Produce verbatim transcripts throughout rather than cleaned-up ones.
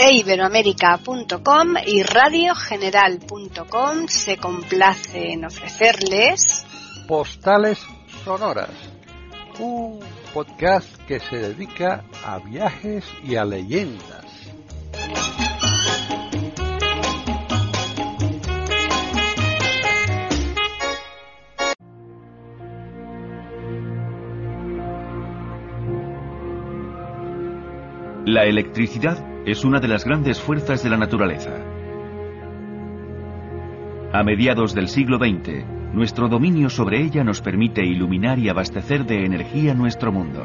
e iberoamérica punto com y radio general punto com se complace en ofrecerles Postales Sonoras, un podcast que se dedica a viajes y a leyendas. La electricidad es una de las grandes fuerzas de la naturaleza. A mediados del siglo veinte, nuestro dominio sobre ella nos permite iluminar y abastecer de energía nuestro mundo.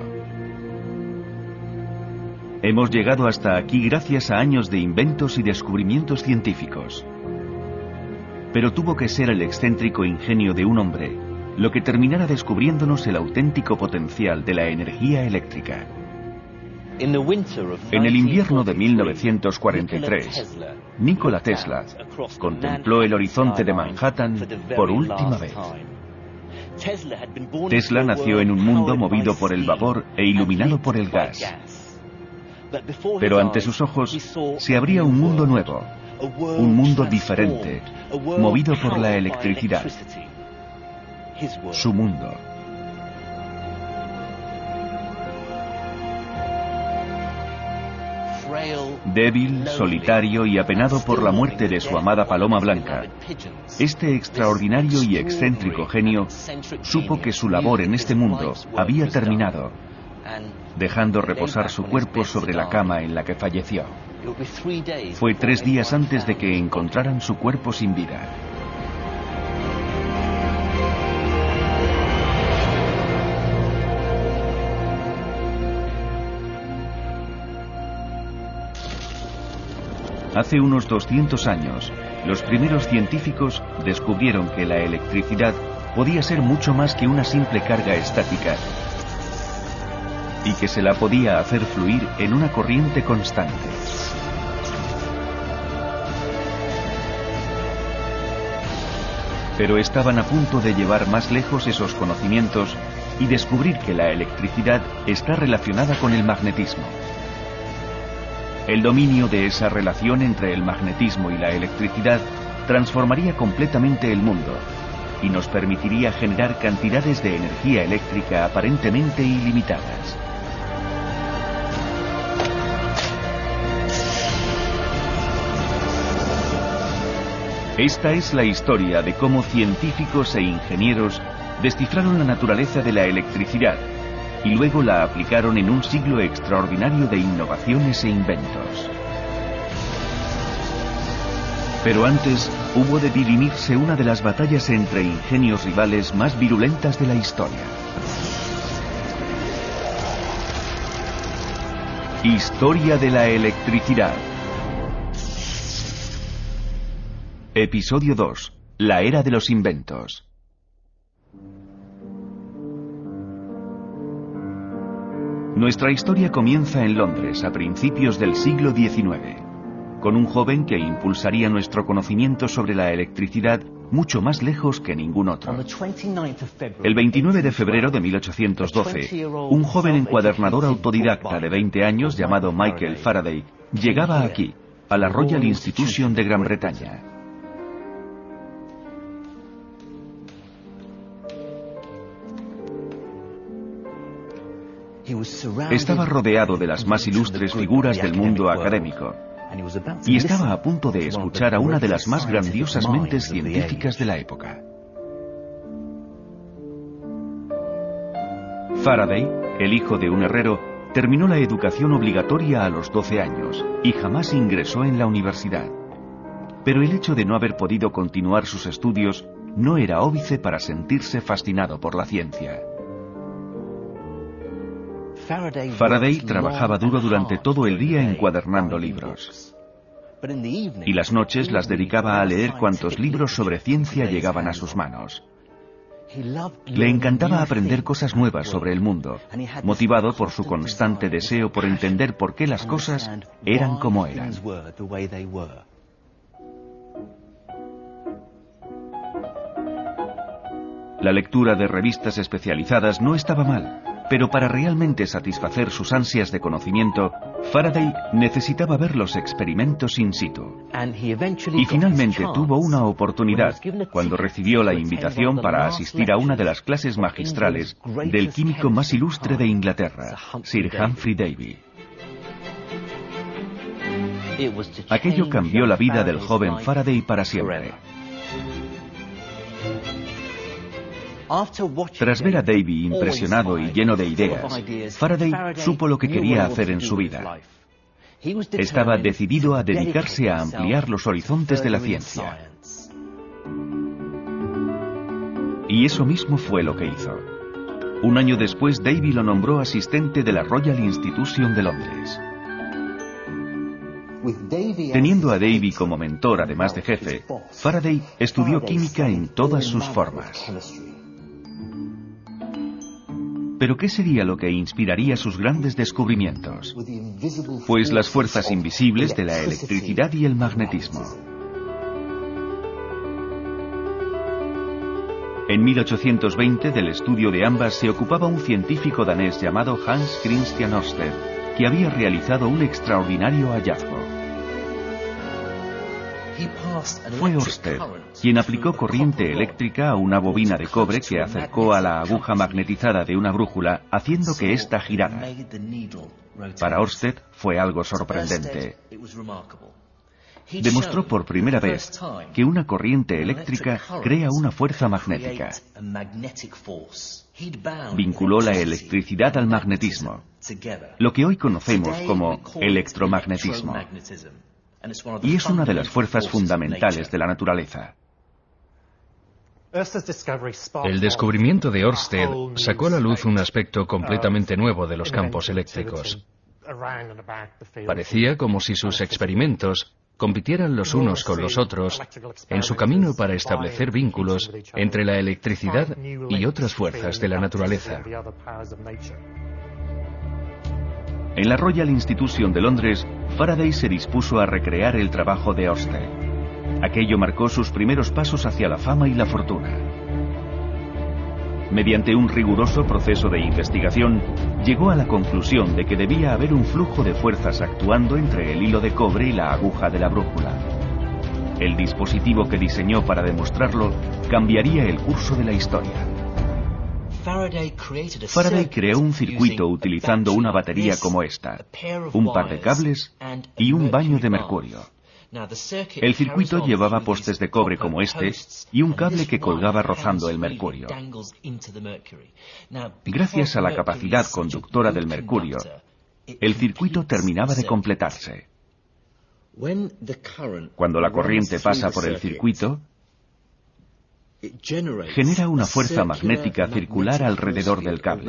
Hemos llegado hasta aquí gracias a años de inventos y descubrimientos científicos. Pero tuvo que ser el excéntrico ingenio de un hombre lo que terminara descubriéndonos el auténtico potencial de la energía eléctrica. En el invierno de mil novecientos cuarenta y tres, Nikola Tesla contempló el horizonte de Manhattan por última vez. Tesla nació en un mundo movido por el vapor e iluminado por el gas. Pero ante sus ojos se abría un mundo nuevo, un mundo diferente, movido por la electricidad. Su mundo. Débil, solitario y apenado por la muerte de su amada paloma blanca, este extraordinario y excéntrico genio supo que su labor en este mundo había terminado, dejando reposar su cuerpo sobre la cama en la que falleció. Fue tres días antes de que encontraran su cuerpo sin vida. Hace unos doscientos años, los primeros científicos descubrieron que la electricidad podía ser mucho más que una simple carga estática y que se la podía hacer fluir en una corriente constante. Pero estaban a punto de llevar más lejos esos conocimientos y descubrir que la electricidad está relacionada con el magnetismo. El dominio de esa relación entre el magnetismo y la electricidad transformaría completamente el mundo y nos permitiría generar cantidades de energía eléctrica aparentemente ilimitadas. Esta es la historia de cómo científicos e ingenieros descifraron la naturaleza de la electricidad y luego la aplicaron en un siglo extraordinario de innovaciones e inventos. Pero antes hubo de dirimirse una de las batallas entre ingenios rivales más virulentas de la historia. Historia de la electricidad. Episodio dos. La era de los inventos. Nuestra historia comienza en Londres a principios del siglo diecinueve, con un joven que impulsaría nuestro conocimiento sobre la electricidad mucho más lejos que ningún otro. El veintinueve de febrero de mil ochocientos doce, un joven encuadernador autodidacta de veinte años llamado Michael Faraday llegaba aquí, a la Royal Institution de Gran Bretaña. Estaba rodeado de las más ilustres figuras del mundo académico y estaba a punto de escuchar a una de las más grandiosas mentes científicas de la época. Faraday, el hijo de un herrero, terminó la educación obligatoria a los doce años y jamás ingresó en la universidad. Pero el hecho de no haber podido continuar sus estudios no era óbice para sentirse fascinado por la ciencia. Faraday trabajaba duro durante todo el día encuadernando libros. Y las noches las dedicaba a leer cuantos libros sobre ciencia llegaban a sus manos. Le encantaba aprender cosas nuevas sobre el mundo, motivado por su constante deseo por entender por qué las cosas eran como eran. La lectura de revistas especializadas no estaba mal, Pero para realmente satisfacer sus ansias de conocimiento, Faraday necesitaba ver los experimentos in situ. Y finalmente tuvo una oportunidad cuando recibió la invitación para asistir a una de las clases magistrales del químico más ilustre de Inglaterra, Sir Humphrey Davy. Aquello cambió la vida del joven Faraday para siempre. Tras ver a Davy impresionado y lleno de ideas, Faraday supo lo que quería hacer en su vida. Estaba decidido a dedicarse a ampliar los horizontes de la ciencia. Y eso mismo fue lo que hizo. Un año después, Davy lo nombró asistente de la Royal Institution de Londres. Teniendo a Davy como mentor, además de jefe, Faraday estudió química en todas sus formas. ¿Pero qué sería lo que inspiraría sus grandes descubrimientos? Pues las fuerzas invisibles de la electricidad y el magnetismo. En mil ochocientos veinte, del estudio de ambas se ocupaba un científico danés llamado Hans Christian Ørsted, que había realizado un extraordinario hallazgo. Fue Ørsted quien aplicó corriente eléctrica a una bobina de cobre que acercó a la aguja magnetizada de una brújula, haciendo que ésta girara. Para Ørsted fue algo sorprendente. Demostró por primera vez que una corriente eléctrica crea una fuerza magnética. Vinculó la electricidad al magnetismo, lo que hoy conocemos como electromagnetismo. Y es una de las fuerzas fundamentales de la naturaleza. El descubrimiento de Ørsted sacó a la luz un aspecto completamente nuevo de los campos eléctricos. Parecía como si sus experimentos compitieran los unos con los otros en su camino para establecer vínculos entre la electricidad y otras fuerzas de la naturaleza. En la Royal Institution de Londres, Faraday se dispuso a recrear el trabajo de Ørsted. Aquello marcó sus primeros pasos hacia la fama y la fortuna. Mediante un riguroso proceso de investigación, llegó a la conclusión de que debía haber un flujo de fuerzas actuando entre el hilo de cobre y la aguja de la brújula. El dispositivo que diseñó para demostrarlo cambiaría el curso de la historia. Faraday creó un circuito utilizando una batería como esta, un par de cables y un baño de mercurio. El circuito llevaba postes de cobre como este y un cable que colgaba rozando el mercurio. Gracias a la capacidad conductora del mercurio, el circuito terminaba de completarse. Cuando la corriente pasa por el circuito, genera una fuerza magnética circular alrededor del cable.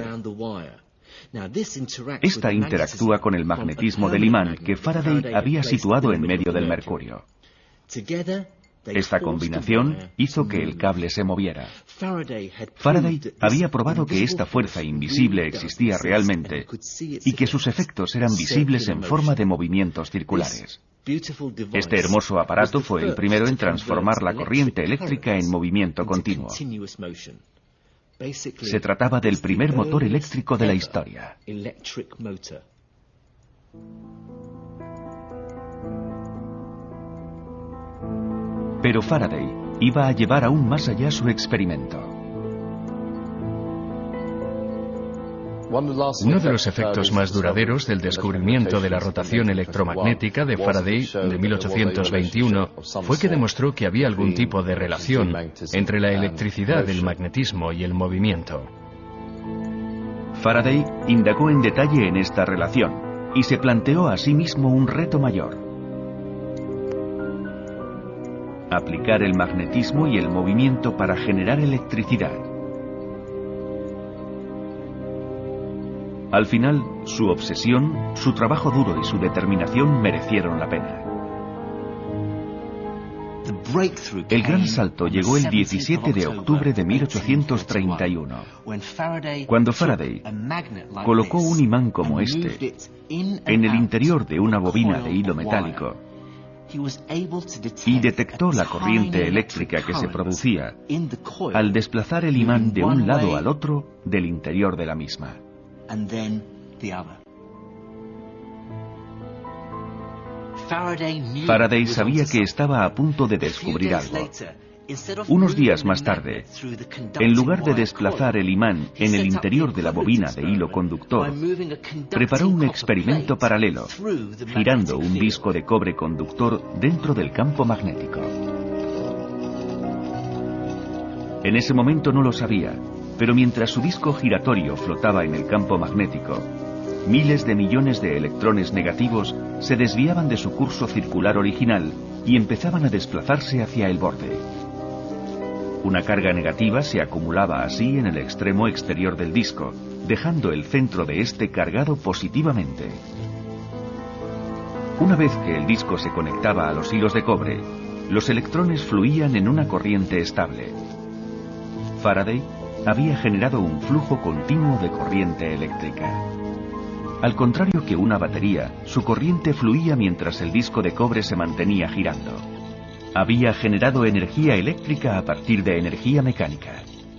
Esta interactúa con el magnetismo del imán que Faraday había situado en medio del mercurio. Esta combinación hizo que el cable se moviera. Faraday había probado que esta fuerza invisible existía realmente y que sus efectos eran visibles en forma de movimientos circulares. Este hermoso aparato fue el primero en transformar la corriente eléctrica en movimiento continuo. Se trataba del primer motor eléctrico de la historia. Pero Faraday iba a llevar aún más allá su experimento. Uno de los efectos más duraderos del descubrimiento de la rotación electromagnética de Faraday de mil ochocientos veintiuno fue que demostró que había algún tipo de relación entre la electricidad, el magnetismo y el movimiento. Faraday indagó en detalle en esta relación y se planteó a sí mismo un reto mayor: aplicar el magnetismo y el movimiento para generar electricidad. Al final, su obsesión, su trabajo duro y su determinación merecieron la pena. El gran salto llegó el diecisiete de octubre de mil ochocientos treinta y uno, cuando Faraday colocó un imán como este en el interior de una bobina de hilo metálico y detectó la corriente eléctrica que se producía al desplazar el imán de un lado al otro del interior de la misma. Faraday sabía que estaba a punto de descubrir algo. Unos días más tarde, en lugar de desplazar el imán en el interior de la bobina de hilo conductor, preparó un experimento paralelo, girando un disco de cobre conductor dentro del campo magnético. En ese momento no lo sabía, pero mientras su disco giratorio flotaba en el campo magnético, miles de millones de electrones negativos se desviaban de su curso circular original y empezaban a desplazarse hacia el borde. Una carga negativa se acumulaba así en el extremo exterior del disco, dejando el centro de este cargado positivamente. Una vez que el disco se conectaba a los hilos de cobre, los electrones fluían en una corriente estable. Faraday había generado un flujo continuo de corriente eléctrica. Al contrario que una batería, su corriente fluía mientras el disco de cobre se mantenía girando. Había generado energía eléctrica a partir de energía mecánica.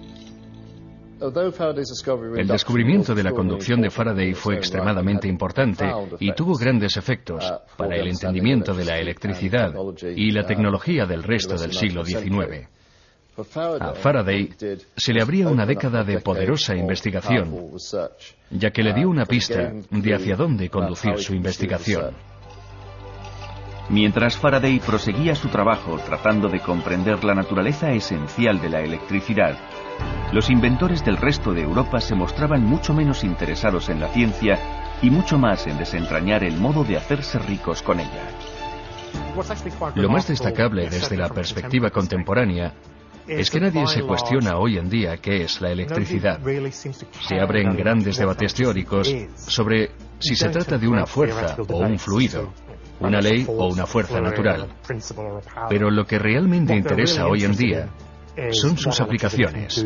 El descubrimiento de la conducción de Faraday fue extremadamente importante y tuvo grandes efectos para el entendimiento de la electricidad y la tecnología del resto del siglo diecinueve. A Faraday se le abría una década de poderosa investigación, ya que le dio una pista de hacia dónde conducir su investigación. Mientras Faraday proseguía su trabajo tratando de comprender la naturaleza esencial de la electricidad, los inventores del resto de Europa se mostraban mucho menos interesados en la ciencia y mucho más en desentrañar el modo de hacerse ricos con ella. Lo más destacable desde la perspectiva contemporánea es que nadie se cuestiona hoy en día qué es la electricidad. Se abren grandes debates teóricos sobre si se trata de una fuerza o un fluido, una ley o una fuerza natural. Pero lo que realmente interesa hoy en día son sus aplicaciones.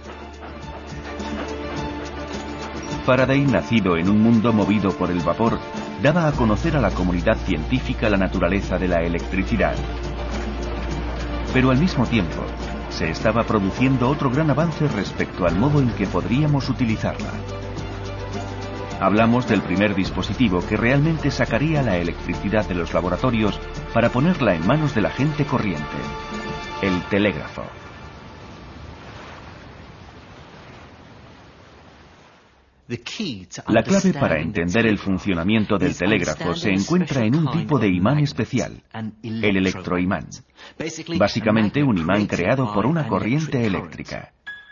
Faraday, nacido en un mundo movido por el vapor, daba a conocer a la comunidad científica la naturaleza de la electricidad. Pero al mismo tiempo, se estaba produciendo otro gran avance respecto al modo en que podríamos utilizarla. Hablamos del primer dispositivo que realmente sacaría la electricidad de los laboratorios para ponerla en manos de la gente corriente: el telégrafo. La clave para entender el funcionamiento del telégrafo se encuentra en un tipo de imán especial, el electroimán. Básicamente un imán creado por una corriente eléctrica.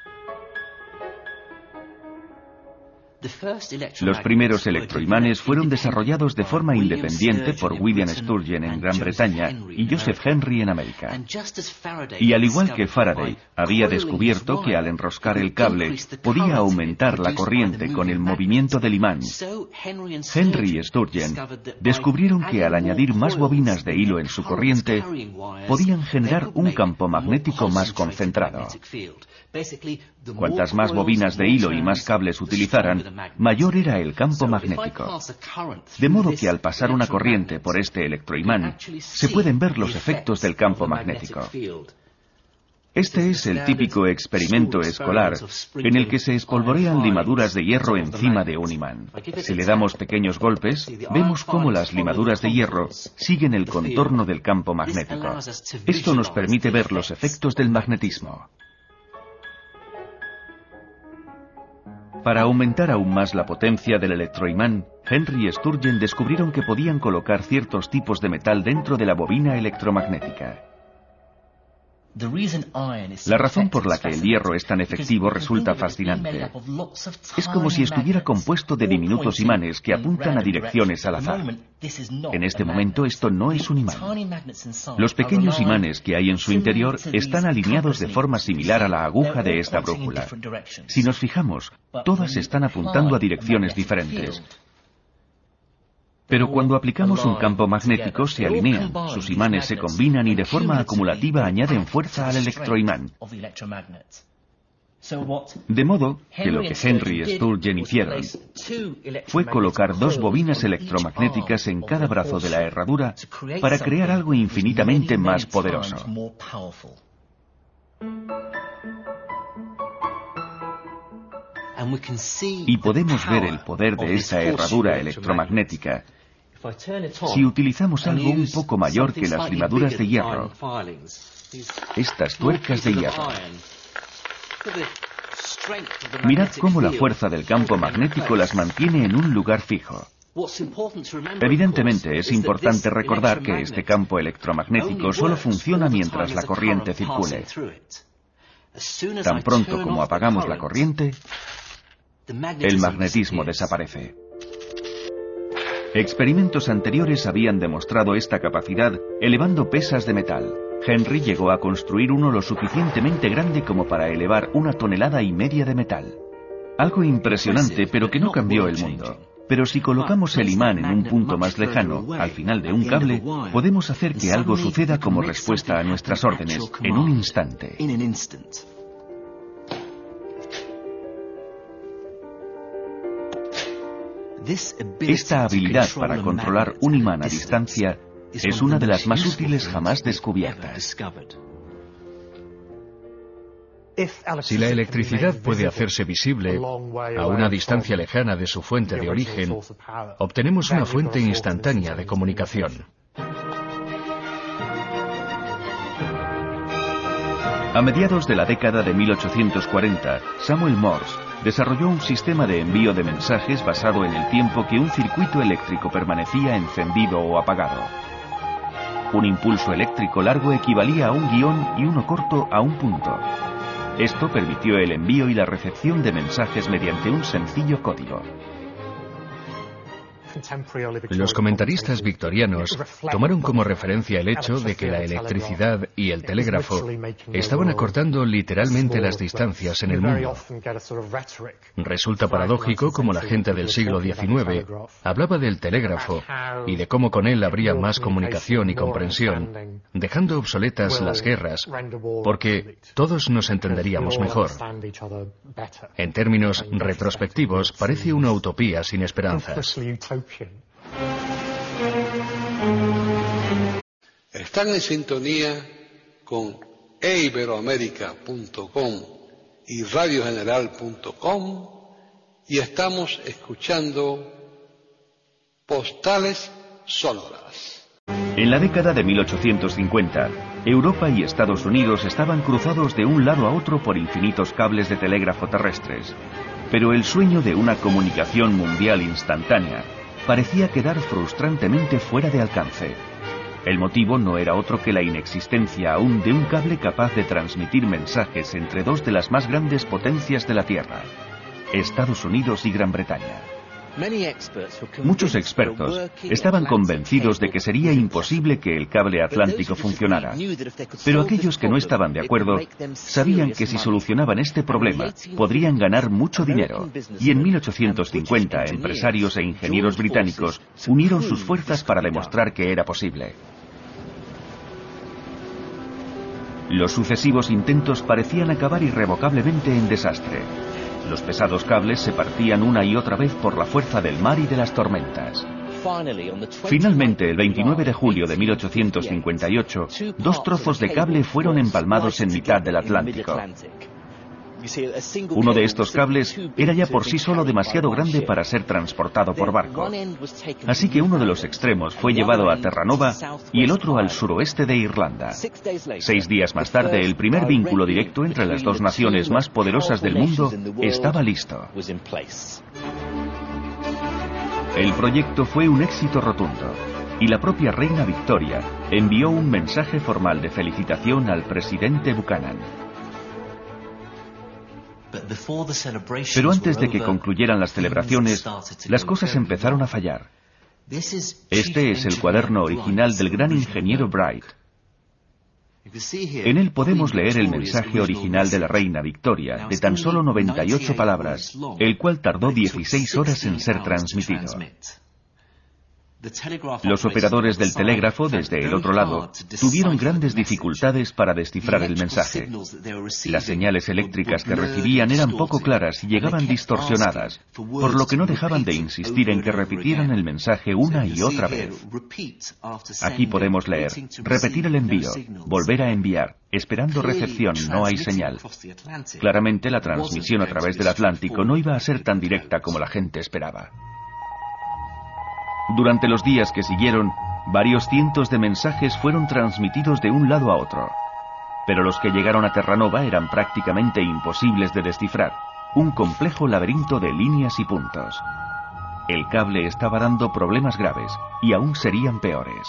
Los primeros electroimanes fueron desarrollados de forma independiente por William Sturgeon en Gran Bretaña y Joseph Henry en América. Y al igual que Faraday había descubierto que al enroscar el cable podía aumentar la corriente con el movimiento del imán, Henry y Sturgeon descubrieron que al añadir más bobinas de hilo en su corriente podían generar un campo magnético más concentrado. Cuantas más bobinas de hilo y más cables utilizaran, mayor era el campo magnético. De modo que al pasar una corriente por este electroimán, se pueden ver los efectos del campo magnético. Este es el típico experimento escolar en el que se espolvorean limaduras de hierro encima de un imán. Si le damos pequeños golpes, vemos cómo las limaduras de hierro siguen el contorno del campo magnético. Esto nos permite ver los efectos del magnetismo. Para aumentar aún más la potencia del electroimán, Henry y Sturgeon descubrieron que podían colocar ciertos tipos de metal dentro de la bobina electromagnética. La razón por la que el hierro es tan efectivo resulta fascinante. Es como si estuviera compuesto de diminutos imanes que apuntan a direcciones al azar. En este momento esto no es un imán. Los pequeños imanes que hay en su interior están alineados de forma similar a la aguja de esta brújula. Si nos fijamos, todas están apuntando a direcciones diferentes. Pero cuando aplicamos un campo magnético se alinean, sus imanes se combinan y de forma acumulativa añaden fuerza al electroimán. De modo que lo que Henry y Sturgeon hicieron fue colocar dos bobinas electromagnéticas en cada brazo de la herradura para crear algo infinitamente más poderoso. Y podemos ver el poder de esta herradura electromagnética si utilizamos algo un poco mayor que las limaduras de hierro, estas tuercas de hierro. Mirad cómo la fuerza del campo magnético las mantiene en un lugar fijo. Evidentemente es importante recordar que este campo electromagnético solo funciona mientras la corriente circule. Tan pronto como apagamos la corriente, el magnetismo desaparece. Experimentos anteriores habían demostrado esta capacidad elevando pesas de metal. Henry llegó a construir uno lo suficientemente grande como para elevar una tonelada y media de metal. Algo impresionante, pero que no cambió el mundo. Pero si colocamos el imán en un punto más lejano, al final de un cable, podemos hacer que algo suceda como respuesta a nuestras órdenes, en un instante. Esta habilidad para controlar un imán a distancia es una de las más útiles jamás descubiertas. Si la electricidad puede hacerse visible a una distancia lejana de su fuente de origen, obtenemos una fuente instantánea de comunicación. A mediados de la década de mil ochocientos cuarenta, Samuel Morse desarrolló un sistema de envío de mensajes basado en el tiempo que un circuito eléctrico permanecía encendido o apagado. Un impulso eléctrico largo equivalía a un guión y uno corto a un punto. Esto permitió el envío y la recepción de mensajes mediante un sencillo código. Los comentaristas victorianos tomaron como referencia el hecho de que la electricidad y el telégrafo estaban acortando literalmente las distancias en el mundo. Resulta paradójico cómo la gente del siglo diecinueve hablaba del telégrafo y de cómo con él habría más comunicación y comprensión, dejando obsoletas las guerras, porque todos nos entenderíamos mejor. En términos retrospectivos, parece una utopía sin esperanzas. Están en sintonía con e iberoamérica punto com y radio general punto com y estamos escuchando Postales Sonoras. En la década de mil ochocientos cincuenta, Europa y Estados Unidos estaban cruzados de un lado a otro por infinitos cables de telégrafo terrestres, pero el sueño de una comunicación mundial instantánea parecía quedar frustrantemente fuera de alcance. El motivo no era otro que la inexistencia aún de un cable capaz de transmitir mensajes entre dos de las más grandes potencias de la Tierra, Estados Unidos y Gran Bretaña. Muchos expertos estaban convencidos de que sería imposible que el cable atlántico funcionara, pero aquellos que no estaban de acuerdo sabían que si solucionaban este problema podrían ganar mucho dinero, y en mil ochocientos cincuenta empresarios e ingenieros británicos unieron sus fuerzas para demostrar que era posible. Los sucesivos intentos parecían acabar irrevocablemente en desastre. Los pesados cables se partían una y otra vez por la fuerza del mar y de las tormentas. Finalmente, el veintinueve de julio de mil ochocientos cincuenta y ocho, dos trozos de cable fueron empalmados en mitad del Atlántico. Uno de estos cables era ya por sí solo demasiado grande para ser transportado por barco. Así que uno de los extremos fue llevado a Terranova y el otro al suroeste de Irlanda. Seis días más tarde, el primer vínculo directo entre las dos naciones más poderosas del mundo estaba listo. El proyecto fue un éxito rotundo, y la propia reina Victoria envió un mensaje formal de felicitación al presidente Buchanan. Pero antes de que concluyeran las celebraciones, las cosas empezaron a fallar. Este es el cuaderno original del gran ingeniero Bright. En él podemos leer el mensaje original de la reina Victoria, de tan solo noventa y ocho palabras, el cual tardó dieciséis horas en ser transmitido. Los operadores del telégrafo, desde el otro lado, tuvieron grandes dificultades para descifrar el mensaje. Las señales eléctricas que recibían eran poco claras y llegaban distorsionadas, por lo que no dejaban de insistir en que repitieran el mensaje una y otra vez. Aquí podemos leer: repetir el envío, volver a enviar, esperando recepción, no hay señal. Claramente la transmisión a través del Atlántico no iba a ser tan directa como la gente esperaba. Durante los días que siguieron, varios cientos de mensajes fueron transmitidos de un lado a otro. Pero los que llegaron a Terranova eran prácticamente imposibles de descifrar, un complejo laberinto de líneas y puntos. El cable estaba dando problemas graves, y aún serían peores.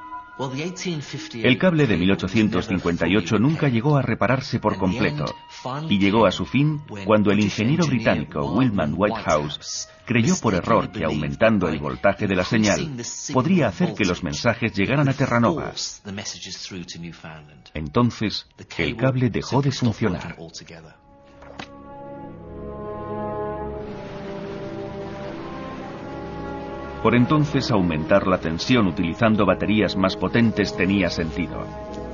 El cable de mil ochocientos cincuenta y ocho nunca llegó a repararse por completo, y llegó a su fin cuando el ingeniero británico Wilman Whitehouse creyó por error que aumentando el voltaje de la señal podría hacer que los mensajes llegaran a Terranova. Entonces, el cable dejó de funcionar. Por entonces, aumentar la tensión utilizando baterías más potentes tenía sentido.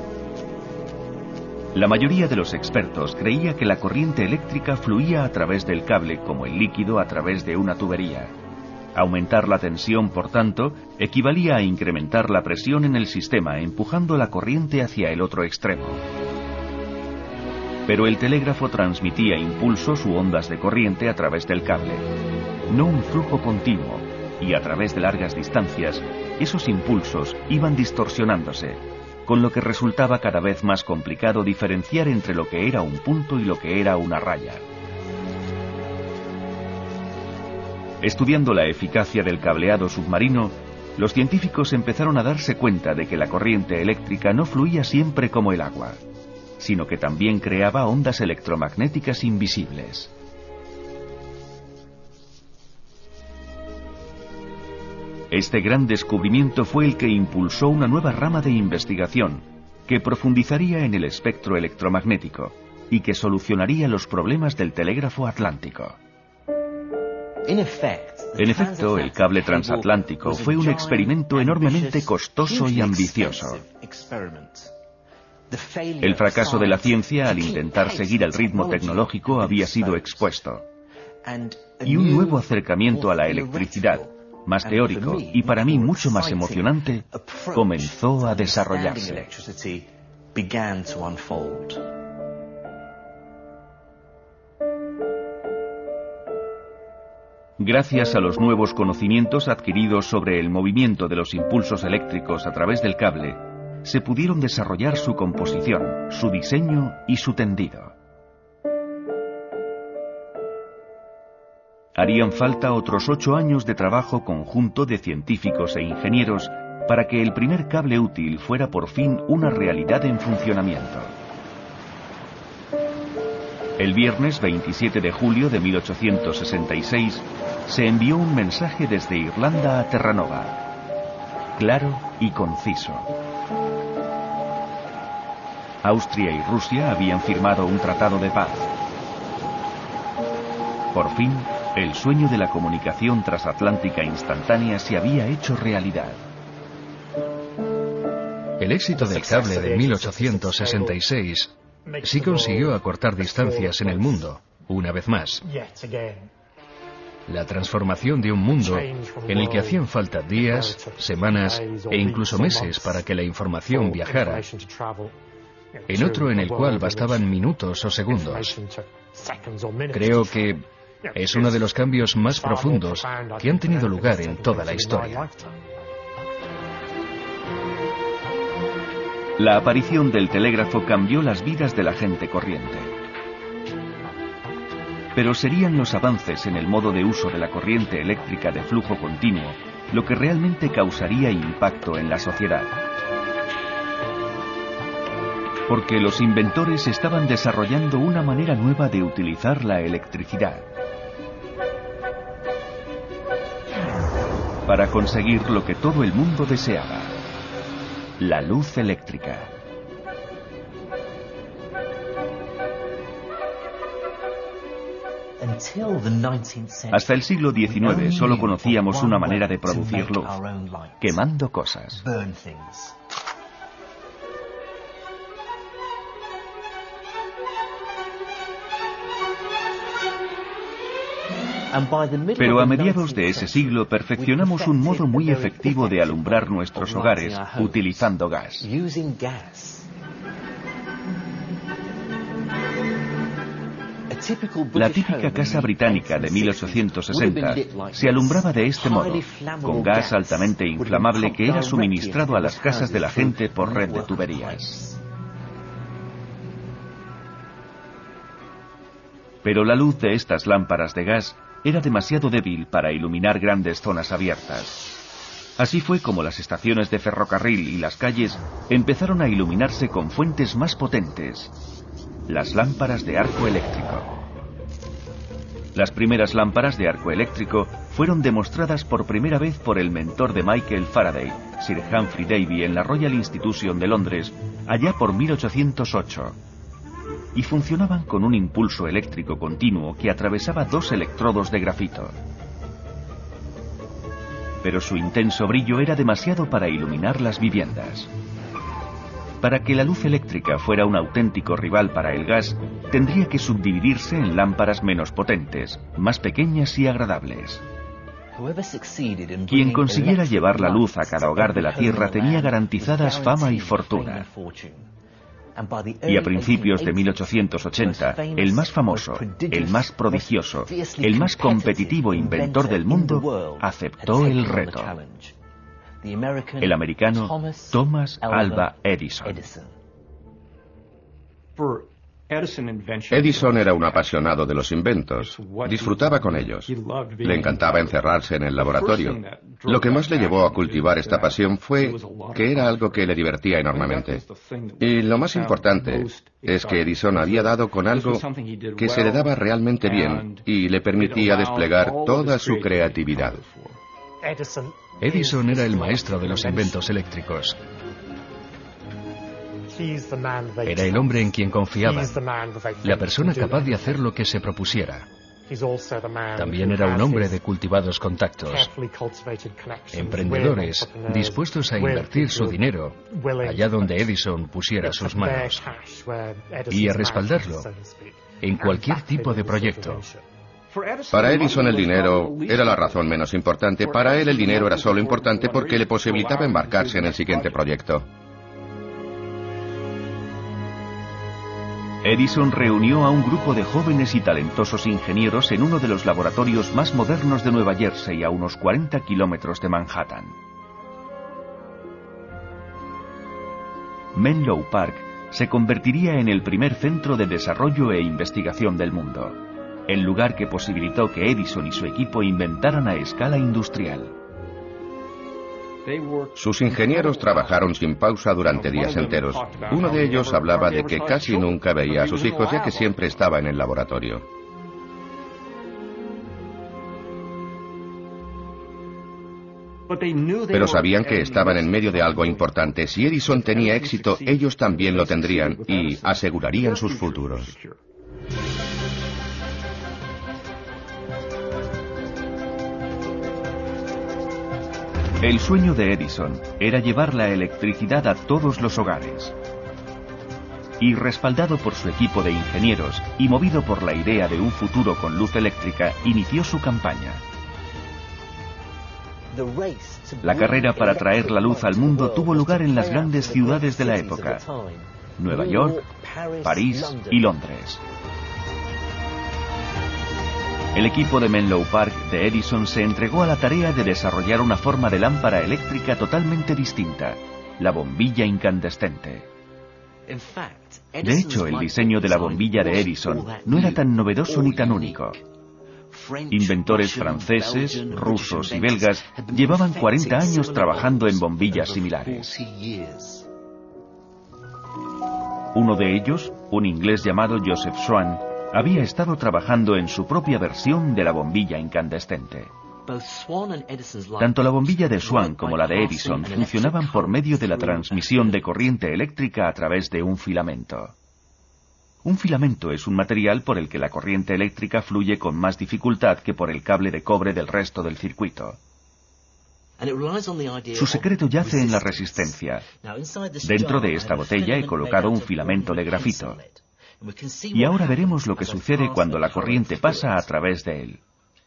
La mayoría de los expertos creía que la corriente eléctrica fluía a través del cable como el líquido a través de una tubería. Aumentar la tensión, por tanto, equivalía a incrementar la presión en el sistema, empujando la corriente hacia el otro extremo. Pero el telégrafo transmitía impulsos u ondas de corriente a través del cable, no un flujo continuo, y a través de largas distancias, esos impulsos iban distorsionándose, con lo que resultaba cada vez más complicado diferenciar entre lo que era un punto y lo que era una raya. Estudiando la eficacia del cableado submarino, los científicos empezaron a darse cuenta de que la corriente eléctrica no fluía siempre como el agua, sino que también creaba ondas electromagnéticas invisibles. Este gran descubrimiento fue el que impulsó una nueva rama de investigación que profundizaría en el espectro electromagnético y que solucionaría los problemas del telégrafo atlántico. En efecto, el cable transatlántico fue un experimento enormemente costoso y ambicioso. El fracaso de la ciencia al intentar seguir el ritmo tecnológico había sido expuesto, y un nuevo acercamiento a la electricidad, más teórico y para mí mucho más emocionante, comenzó a desarrollarse. Gracias a los nuevos conocimientos adquiridos sobre el movimiento de los impulsos eléctricos a través del cable, se pudieron desarrollar su composición, su diseño y su tendido. Harían falta otros ocho años de trabajo conjunto de científicos e ingenieros para que el primer cable útil fuera por fin una realidad en funcionamiento. El viernes veintisiete de julio de mil ochocientos sesenta y seis se envió un mensaje desde Irlanda a Terranova, claro y conciso. Austria y Rusia habían firmado un tratado de paz. Por fin, el sueño de la comunicación transatlántica instantánea se había hecho realidad. El éxito del cable de mil ochocientos sesenta y seis sí consiguió acortar distancias en el mundo, una vez más. La transformación de un mundo en el que hacían falta días, semanas e incluso meses para que la información viajara, en otro en el cual bastaban minutos o segundos. Creo que es uno de los cambios más profundos que han tenido lugar en toda la historia. La aparición del telégrafo cambió las vidas de la gente corriente. Pero serían los avances en el modo de uso de la corriente eléctrica de flujo continuo lo que realmente causaría impacto en la sociedad. Porque los inventores estaban desarrollando una manera nueva de utilizar la electricidad para conseguir lo que todo el mundo deseaba: la luz eléctrica. Hasta el siglo diecinueve solo conocíamos una manera de producir luz, quemando cosas. Pero a mediados de ese siglo perfeccionamos un modo muy efectivo de alumbrar nuestros hogares utilizando gas. La típica casa británica de mil ochocientos sesenta se alumbraba de este modo, con gas altamente inflamable que era suministrado a las casas de la gente por red de tuberías. Pero la luz de estas lámparas de gas era demasiado débil para iluminar grandes zonas abiertas. Así fue como las estaciones de ferrocarril y las calles empezaron a iluminarse con fuentes más potentes, las lámparas de arco eléctrico. Las primeras lámparas de arco eléctrico fueron demostradas por primera vez por el mentor de Michael Faraday, Sir Humphrey Davy, en la Royal Institution de Londres, allá por mil ochocientos ocho. Y funcionaban con un impulso eléctrico continuo que atravesaba dos electrodos de grafito. Pero su intenso brillo era demasiado para iluminar las viviendas. Para que la luz eléctrica fuera un auténtico rival para el gas, tendría que subdividirse en lámparas menos potentes, más pequeñas y agradables. Quien consiguiera llevar la luz a cada hogar de la Tierra tenía garantizadas fama y fortuna. Y a principios de mil ochocientos ochenta, el más famoso, el más prodigioso, el más competitivo inventor del mundo aceptó el reto. El americano Thomas Alva Edison. Edison era un apasionado de los inventos. Disfrutaba con ellos. Le encantaba encerrarse en el laboratorio. Lo que más le llevó a cultivar esta pasión fue que era algo que le divertía enormemente. Y lo más importante es que Edison había dado con algo que se le daba realmente bien y le permitía desplegar toda su creatividad. Edison era el maestro de los inventos eléctricos. Era el hombre en quien confiaban, la persona capaz de hacer lo que se propusiera. También era un hombre de cultivados contactos, emprendedores dispuestos a invertir su dinero allá donde Edison pusiera sus manos y a respaldarlo en cualquier tipo de proyecto. Para Edison el dinero era la razón menos importante. Para él el dinero era solo importante porque le posibilitaba embarcarse en el siguiente proyecto. Edison reunió a un grupo de jóvenes y talentosos ingenieros en uno de los laboratorios más modernos de Nueva Jersey, a unos cuarenta kilómetros de Manhattan. Menlo Park se convertiría en el primer centro de desarrollo e investigación del mundo, el lugar que posibilitó que Edison y su equipo inventaran a escala industrial. Sus ingenieros trabajaron sin pausa durante días enteros. Uno de ellos hablaba de que casi nunca veía a sus hijos, ya que siempre estaba en el laboratorio. Pero sabían que estaban en medio de algo importante. Si Edison tenía éxito, ellos también lo tendrían y asegurarían sus futuros. El sueño de Edison era llevar la electricidad a todos los hogares. Y respaldado por su equipo de ingenieros y movido por la idea de un futuro con luz eléctrica, inició su campaña. La carrera para traer la luz al mundo tuvo lugar en las grandes ciudades de la época: Nueva York, París y Londres. El equipo de Menlo Park de Edison se entregó a la tarea de desarrollar una forma de lámpara eléctrica totalmente distinta, la bombilla incandescente. De hecho, el diseño de la bombilla de Edison no era tan novedoso ni tan único. Inventores franceses, rusos y belgas llevaban cuarenta años trabajando en bombillas similares. Uno de ellos, un inglés llamado Joseph Swan, había estado trabajando en su propia versión de la bombilla incandescente. Tanto la bombilla de Swan como la de Edison funcionaban por medio de la transmisión de corriente eléctrica a través de un filamento. Un filamento es un material por el que la corriente eléctrica fluye con más dificultad que por el cable de cobre del resto del circuito. Su secreto yace en la resistencia. Dentro de esta botella he colocado un filamento de grafito. Y ahora veremos lo que sucede cuando la corriente pasa a través de él.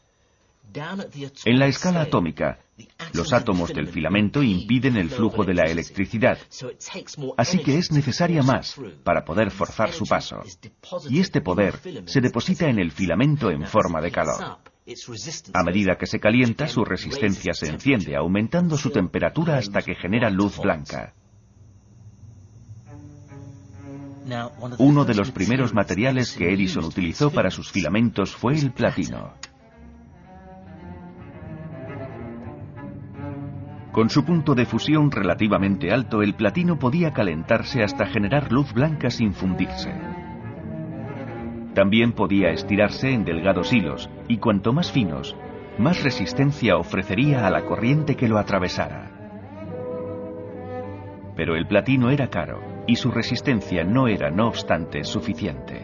En la escala atómica, los átomos del filamento impiden el flujo de la electricidad, así que es necesaria más para poder forzar su paso. Y este poder se deposita en el filamento en forma de calor. A medida que se calienta, su resistencia se enciende, aumentando su temperatura hasta que genera luz blanca. Uno de los primeros materiales que Edison utilizó para sus filamentos fue el platino. Con su punto de fusión relativamente alto, el platino podía calentarse hasta generar luz blanca sin fundirse. También podía estirarse en delgados hilos, y cuanto más finos, más resistencia ofrecería a la corriente que lo atravesara. Pero el platino era caro, y su resistencia no era, no obstante, suficiente.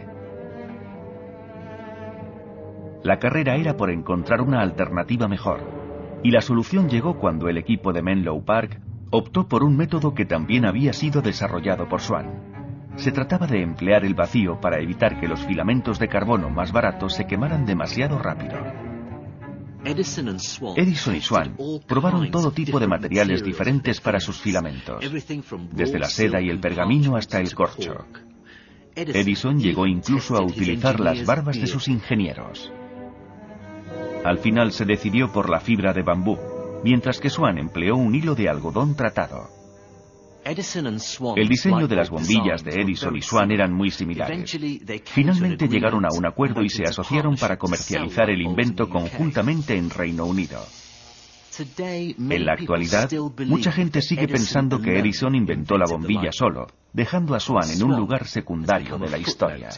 La carrera era por encontrar una alternativa mejor. Y la solución llegó cuando el equipo de Menlo Park optó por un método que también había sido desarrollado por Swan. Se trataba de emplear el vacío para evitar que los filamentos de carbono más baratos se quemaran demasiado rápido. Edison y Swan probaron todo tipo de materiales diferentes para sus filamentos, desde la seda y el pergamino hasta el corcho. Edison llegó incluso a utilizar las barbas de sus ingenieros. Al final se decidió por la fibra de bambú, mientras que Swan empleó un hilo de algodón tratado. El diseño de las bombillas de Edison y Swan eran muy similares. Finalmente llegaron a un acuerdo y se asociaron para comercializar el invento conjuntamente en Reino Unido. En la actualidad, mucha gente sigue pensando que Edison inventó la bombilla solo, dejando a Swan en un lugar secundario de la historia.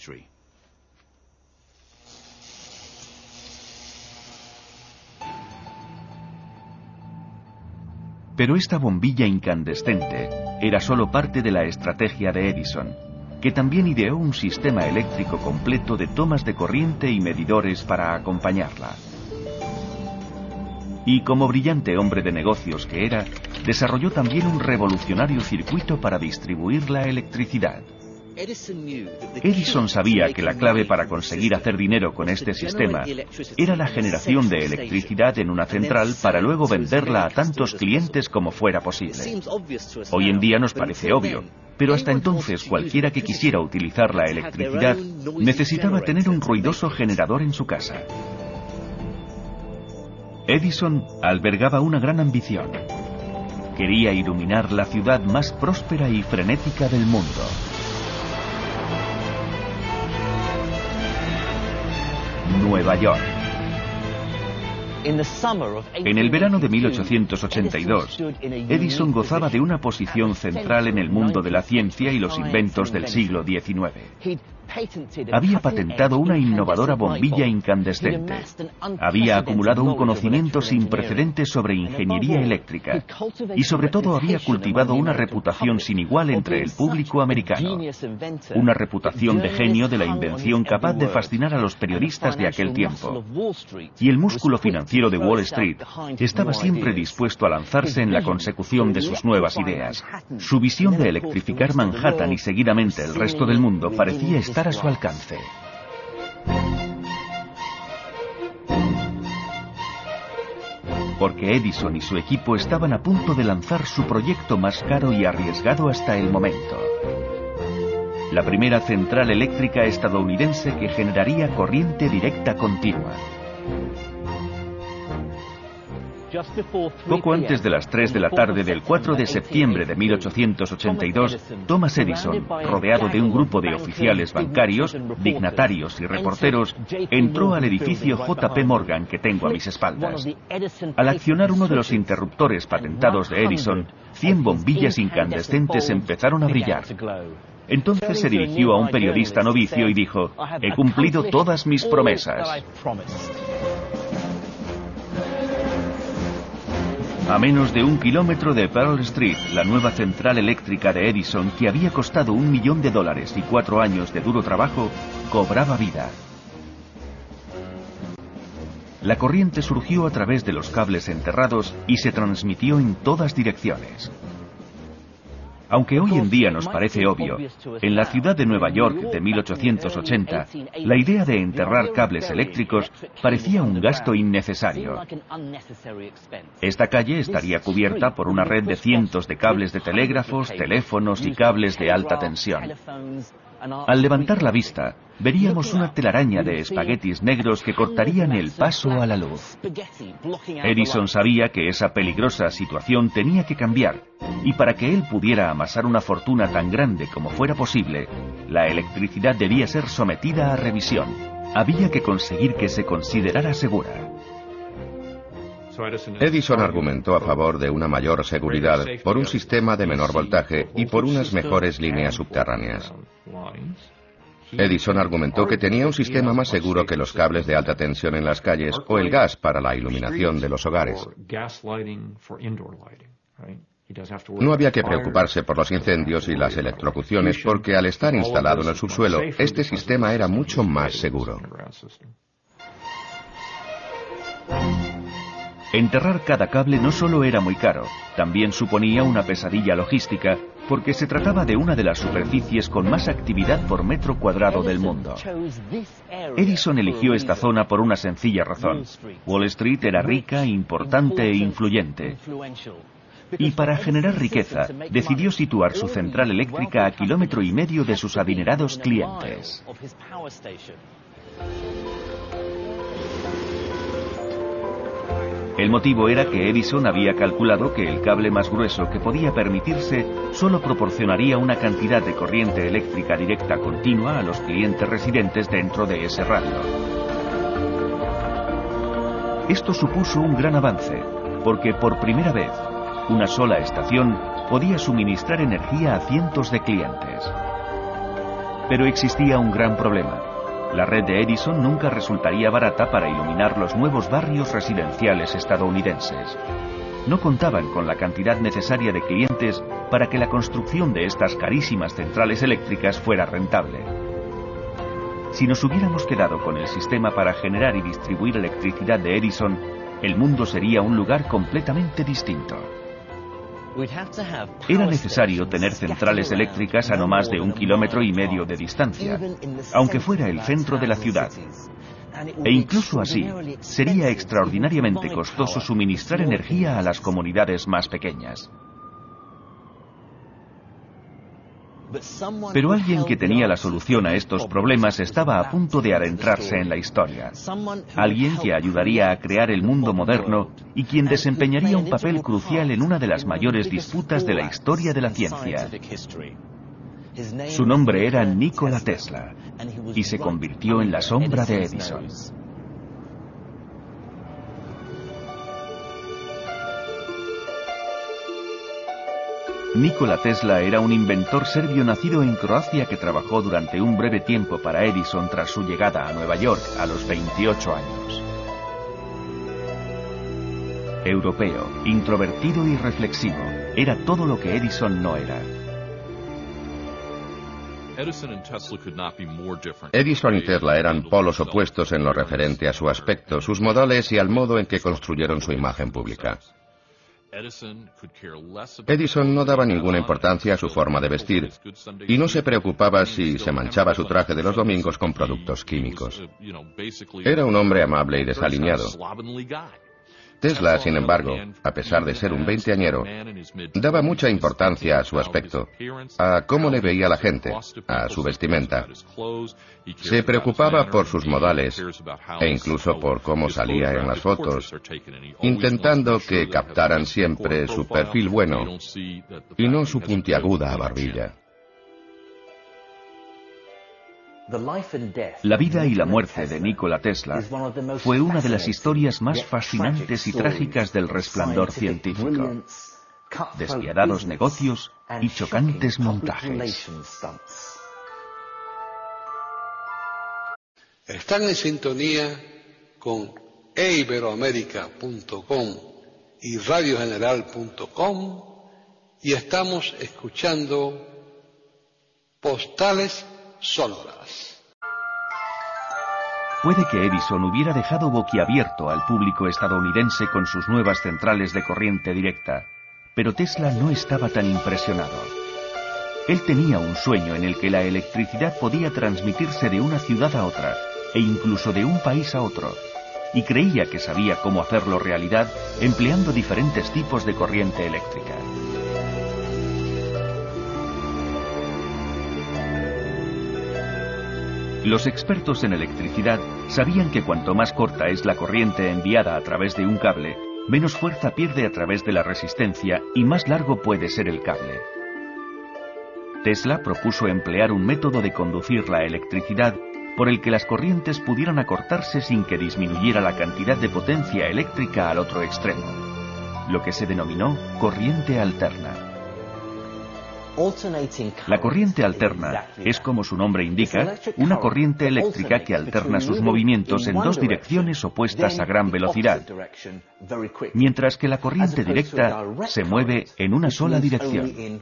Pero esta bombilla incandescente era solo parte de la estrategia de Edison, que también ideó un sistema eléctrico completo de tomas de corriente y medidores para acompañarla. Y como brillante hombre de negocios que era, desarrolló también un revolucionario circuito para distribuir la electricidad. Edison sabía que la clave para conseguir hacer dinero con este sistema era la generación de electricidad en una central para luego venderla a tantos clientes como fuera posible. Hoy en día nos parece obvio, pero hasta entonces cualquiera que quisiera utilizar la electricidad necesitaba tener un ruidoso generador en su casa. Edison albergaba una gran ambición. Quería iluminar la ciudad más próspera y frenética del mundo. Nueva York. En el verano de mil ochocientos ochenta y dos, Edison gozaba de una posición central en el mundo de la ciencia y los inventos del siglo diecinueve. Había patentado una innovadora bombilla incandescente. Había acumulado un conocimiento sin precedentes sobre ingeniería eléctrica y sobre todo había cultivado una reputación sin igual entre el público americano. Una reputación de genio de la invención capaz de fascinar a los periodistas de aquel tiempo. Y el músculo financiero de Wall Street estaba siempre dispuesto a lanzarse en la consecución de sus nuevas ideas. Su visión de electrificar Manhattan y seguidamente el resto del mundo parecía estar a su alcance. Porque Edison y su equipo estaban a punto de lanzar su proyecto más caro y arriesgado hasta el momento. La primera central eléctrica estadounidense que generaría corriente directa continua. Poco antes de las tres de la tarde del cuatro de septiembre de mil ochocientos ochenta y dos, Thomas Edison, rodeado de un grupo de oficiales bancarios, dignatarios y reporteros, entró al edificio J P Morgan que tengo a mis espaldas. Al accionar uno de los interruptores patentados de Edison, cien bombillas incandescentes empezaron a brillar. Entonces se dirigió a un periodista novicio y dijo: «He cumplido todas mis promesas». A menos de un kilómetro de Pearl Street, la nueva central eléctrica de Edison, que había costado un millón de dólares y cuatro años de duro trabajo, cobraba vida. La corriente surgió a través de los cables enterrados y se transmitió en todas direcciones. Aunque hoy en día nos parece obvio, en la ciudad de Nueva York de mil ochocientos ochenta, la idea de enterrar cables eléctricos parecía un gasto innecesario. Esta calle estaría cubierta por una red de cientos de cables de telégrafos, teléfonos y cables de alta tensión. Al levantar la vista, veríamos una telaraña de espaguetis negros que cortarían el paso a la luz. Edison sabía que esa peligrosa situación tenía que cambiar, y para que él pudiera amasar una fortuna tan grande como fuera posible, la electricidad debía ser sometida a revisión. Había que conseguir que se considerara segura. Edison argumentó a favor de una mayor seguridad por un sistema de menor voltaje y por unas mejores líneas subterráneas. Edison argumentó que tenía un sistema más seguro que los cables de alta tensión en las calles o el gas para la iluminación de los hogares. No había que preocuparse por los incendios y las electrocuciones porque al estar instalado en el subsuelo, este sistema era mucho más seguro. Enterrar cada cable no solo era muy caro, también suponía una pesadilla logística, porque se trataba de una de las superficies con más actividad por metro cuadrado del mundo. Edison eligió esta zona por una sencilla razón. Wall Street era rica, importante e influyente. Y para generar riqueza, decidió situar su central eléctrica a kilómetro y medio de sus adinerados clientes. El motivo era que Edison había calculado que el cable más grueso que podía permitirse solo proporcionaría una cantidad de corriente eléctrica directa continua a los clientes residentes dentro de ese radio. Esto supuso un gran avance, porque por primera vez, una sola estación podía suministrar energía a cientos de clientes. Pero existía un gran problema. La red de Edison nunca resultaría barata para iluminar los nuevos barrios residenciales estadounidenses. No contaban con la cantidad necesaria de clientes para que la construcción de estas carísimas centrales eléctricas fuera rentable. Si nos hubiéramos quedado con el sistema para generar y distribuir electricidad de Edison, el mundo sería un lugar completamente distinto. Era necesario tener centrales eléctricas a no más de un kilómetro y medio de distancia, aunque fuera el centro de la ciudad. E incluso así, sería extraordinariamente costoso suministrar energía a las comunidades más pequeñas. Pero alguien que tenía la solución a estos problemas estaba a punto de adentrarse en la historia. Alguien que ayudaría a crear el mundo moderno y quien desempeñaría un papel crucial en una de las mayores disputas de la historia de la ciencia. Su nombre era Nikola Tesla y se convirtió en la sombra de Edison. Nikola Tesla era un inventor serbio nacido en Croacia que trabajó durante un breve tiempo para Edison tras su llegada a Nueva York a los veintiocho años. Europeo, introvertido y reflexivo, era todo lo que Edison no era. Edison y Tesla eran polos opuestos en lo referente a su aspecto, sus modales y al modo en que construyeron su imagen pública. Edison no daba ninguna importancia a su forma de vestir y no se preocupaba si se manchaba su traje de los domingos con productos químicos. Era un hombre amable y desaliñado. Tesla, sin embargo, a pesar de ser un veinteañero, daba mucha importancia a su aspecto, a cómo le veía la gente, a su vestimenta. Se preocupaba por sus modales e incluso por cómo salía en las fotos, intentando que captaran siempre su perfil bueno y no su puntiaguda barbilla. La vida y la muerte de Nikola Tesla fue una de las historias más fascinantes y trágicas del resplandor científico. Despiadados negocios y chocantes montajes. Están en sintonía con e iberoamerica punto com y radio general punto com y estamos escuchando Postales Sonoras. Puede que Edison hubiera dejado boquiabierto al público estadounidense con sus nuevas centrales de corriente directa, pero Tesla no estaba tan impresionado. Él tenía un sueño en el que la electricidad podía transmitirse de una ciudad a otra, e incluso de un país a otro, y creía que sabía cómo hacerlo realidad empleando diferentes tipos de corriente eléctrica. Los expertos en electricidad sabían que cuanto más corta es la corriente enviada a través de un cable, menos fuerza pierde a través de la resistencia y más largo puede ser el cable. Tesla propuso emplear un método de conducir la electricidad por el que las corrientes pudieran acortarse sin que disminuyera la cantidad de potencia eléctrica al otro extremo, lo que se denominó corriente alterna. La corriente alterna es, como su nombre indica, una corriente eléctrica que alterna sus movimientos en dos direcciones opuestas a gran velocidad, mientras que la corriente directa se mueve en una sola dirección.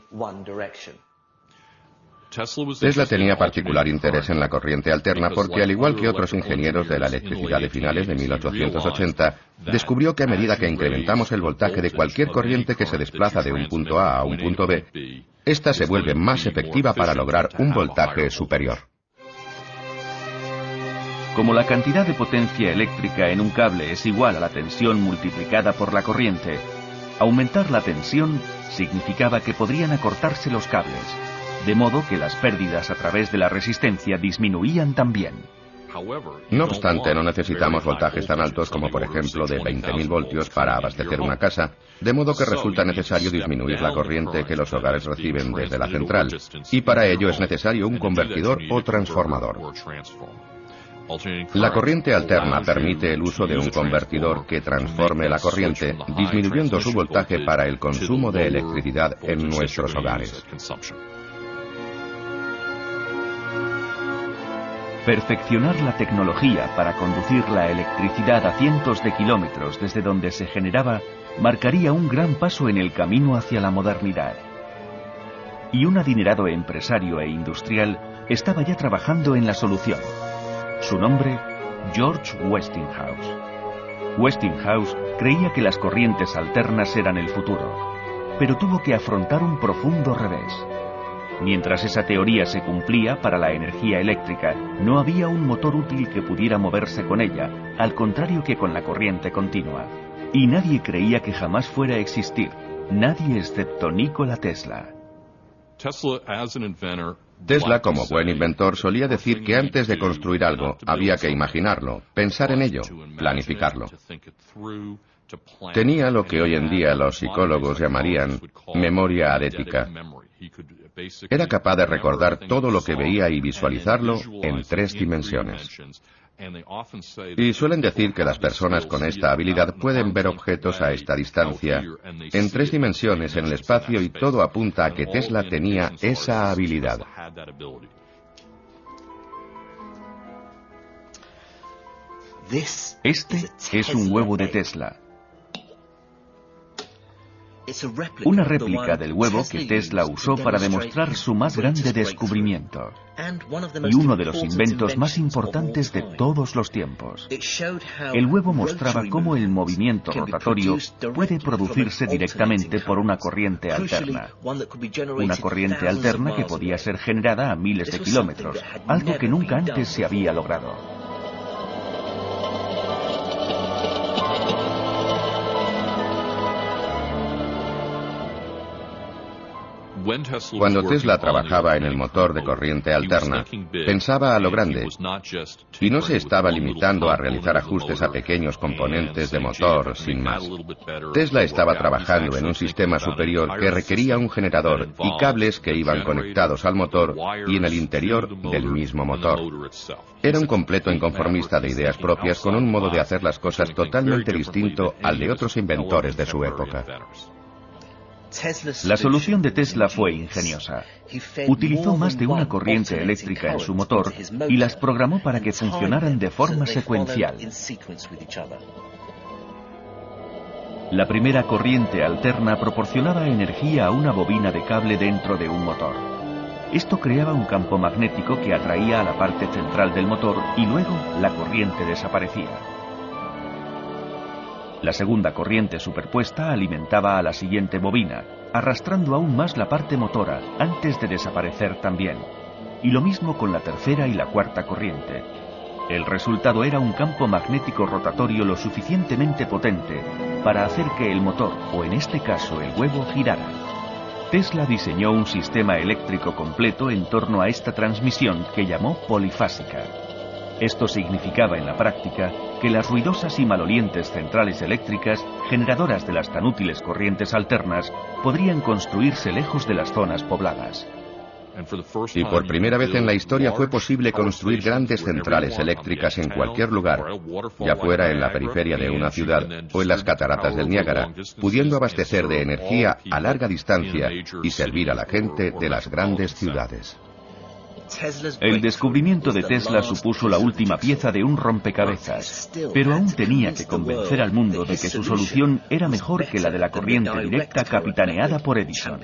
Tesla tenía particular interés en la corriente alterna porque, al igual que otros ingenieros de la electricidad de finales de mil ochocientos ochenta, descubrió que a medida que incrementamos el voltaje de cualquier corriente que se desplaza de un punto A a un punto B, esta se vuelve más efectiva para lograr un voltaje superior. Como la cantidad de potencia eléctrica en un cable es igual a la tensión multiplicada por la corriente, aumentar la tensión significaba que podrían acortarse los cables, de modo que las pérdidas a través de la resistencia disminuían también. No obstante, no necesitamos voltajes tan altos como, por ejemplo, de veinte mil voltios para abastecer una casa, de modo que resulta necesario disminuir la corriente que los hogares reciben desde la central, y para ello es necesario un convertidor o transformador. La corriente alterna permite el uso de un convertidor que transforme la corriente, disminuyendo su voltaje para el consumo de electricidad en nuestros hogares. Perfeccionar la tecnología para conducir la electricidad a cientos de kilómetros desde donde se generaba marcaría un gran paso en el camino hacia la modernidad. Y un adinerado empresario e industrial estaba ya trabajando en la solución. Su nombre, George Westinghouse. Westinghouse creía que las corrientes alternas eran el futuro, pero tuvo que afrontar un profundo revés. Mientras esa teoría se cumplía para la energía eléctrica, no había un motor útil que pudiera moverse con ella, al contrario que con la corriente continua. Y nadie creía que jamás fuera a existir, nadie excepto Nikola Tesla. Tesla, como buen inventor, solía decir que antes de construir algo, había que imaginarlo, pensar en ello, planificarlo. Tenía lo que hoy en día los psicólogos llamarían memoria adética. Era capaz de recordar todo lo que veía y visualizarlo en tres dimensiones. Y suelen decir que las personas con esta habilidad pueden ver objetos a esta distancia, en tres dimensiones en el espacio, y todo apunta a que Tesla tenía esa habilidad. Este es un huevo de Tesla. Una réplica del huevo que Tesla usó para demostrar su más grande descubrimiento y uno de los inventos más importantes de todos los tiempos. El huevo mostraba cómo el movimiento rotatorio puede producirse directamente por una corriente alterna. Una corriente alterna que podía ser generada a miles de kilómetros, algo que nunca antes se había logrado. Cuando Tesla trabajaba en el motor de corriente alterna, pensaba a lo grande y no se estaba limitando a realizar ajustes a pequeños componentes de motor sin más. Tesla estaba trabajando en un sistema superior que requería un generador y cables que iban conectados al motor y en el interior del mismo motor. Era un completo inconformista de ideas propias con un modo de hacer las cosas totalmente distinto al de otros inventores de su época. La solución de Tesla fue ingeniosa. Utilizó más de una corriente eléctrica en su motor y las programó para que funcionaran de forma secuencial. La primera corriente alterna proporcionaba energía a una bobina de cable dentro de un motor. Esto creaba un campo magnético que atraía a la parte central del motor y luego la corriente desaparecía. La segunda corriente superpuesta alimentaba a la siguiente bobina, arrastrando aún más la parte motora antes de desaparecer también. Y lo mismo con la tercera y la cuarta corriente. El resultado era un campo magnético rotatorio lo suficientemente potente para hacer que el motor, o en este caso el huevo, girara. Tesla diseñó un sistema eléctrico completo en torno a esta transmisión que llamó polifásica. Esto significaba en la práctica que las ruidosas y malolientes centrales eléctricas, generadoras de las tan útiles corrientes alternas, podrían construirse lejos de las zonas pobladas. Y por primera vez en la historia fue posible construir grandes centrales eléctricas en cualquier lugar, ya fuera en la periferia de una ciudad o en las cataratas del Niágara, pudiendo abastecer de energía a larga distancia y servir a la gente de las grandes ciudades. El descubrimiento de Tesla supuso la última pieza de un rompecabezas, pero aún tenía que convencer al mundo de que su solución era mejor que la de la corriente directa capitaneada por Edison.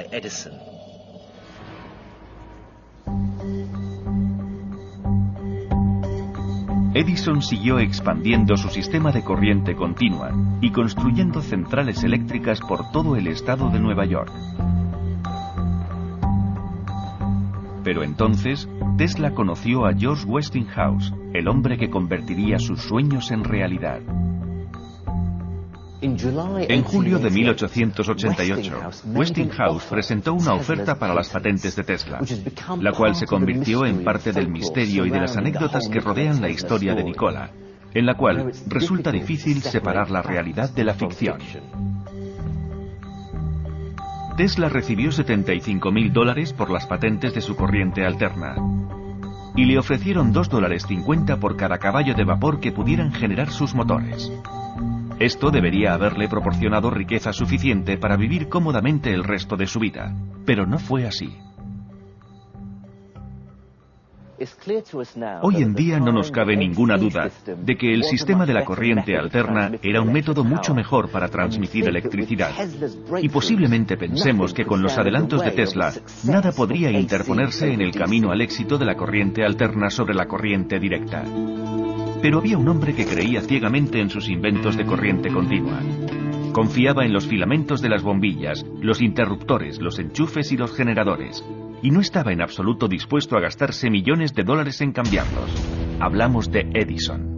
Edison siguió expandiendo su sistema de corriente continua y construyendo centrales eléctricas por todo el estado de Nueva York. Pero entonces, Tesla conoció a George Westinghouse, el hombre que convertiría sus sueños en realidad. En julio de mil ochocientos ochenta y ocho, Westinghouse presentó una oferta para las patentes de Tesla, la cual se convirtió en parte del misterio y de las anécdotas que rodean la historia de Nikola, en la cual resulta difícil separar la realidad de la ficción. Tesla recibió setenta y cinco mil dólares por las patentes de su corriente alterna, y le ofrecieron dos dólares cincuenta por cada caballo de vapor que pudieran generar sus motores. Esto debería haberle proporcionado riqueza suficiente para vivir cómodamente el resto de su vida, pero no fue así. Hoy en día no nos cabe ninguna duda de que el sistema de la corriente alterna era un método mucho mejor para transmitir electricidad, y posiblemente pensemos que con los adelantos de Tesla nada podría interponerse en el camino al éxito de la corriente alterna sobre la corriente directa. Pero había un hombre que creía ciegamente en sus inventos de corriente continua. Confiaba en los filamentos de las bombillas, los interruptores, los enchufes y los generadores, y no estaba en absoluto dispuesto a gastarse millones de dólares en cambiarlos. Hablamos de Edison.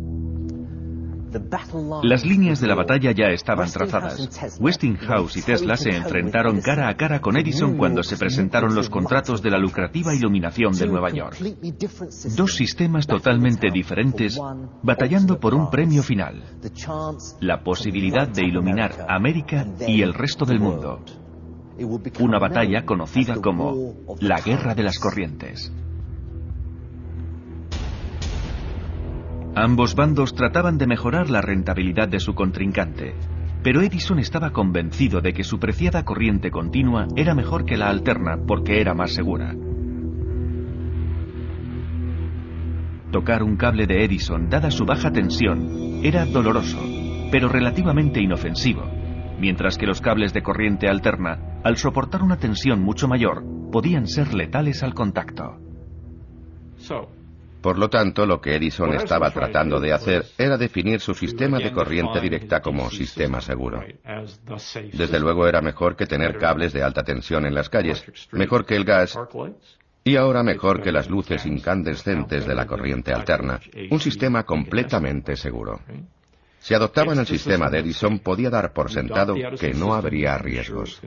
Las líneas de la batalla ya estaban trazadas. Westinghouse y Tesla se enfrentaron cara a cara con Edison cuando se presentaron los contratos de la lucrativa iluminación de Nueva York. Dos sistemas totalmente diferentes batallando por un premio final: la posibilidad de iluminar América y el resto del mundo. Una batalla conocida como la Guerra de las Corrientes. Ambos bandos trataban de mejorar la rentabilidad de su contrincante, pero Edison estaba convencido de que su preciada corriente continua era mejor que la alterna porque era más segura. Tocar un cable de Edison, dada su baja tensión, era doloroso, pero relativamente inofensivo, mientras que los cables de corriente alterna, al soportar una tensión mucho mayor, podían ser letales al contacto. Por lo tanto, lo que Edison estaba tratando de hacer era definir su sistema de corriente directa como sistema seguro. Desde luego era mejor que tener cables de alta tensión en las calles, mejor que el gas y ahora mejor que las luces incandescentes de la corriente alterna, un sistema completamente seguro. Si adoptaban el sistema de Edison, podía dar por sentado que no habría riesgos.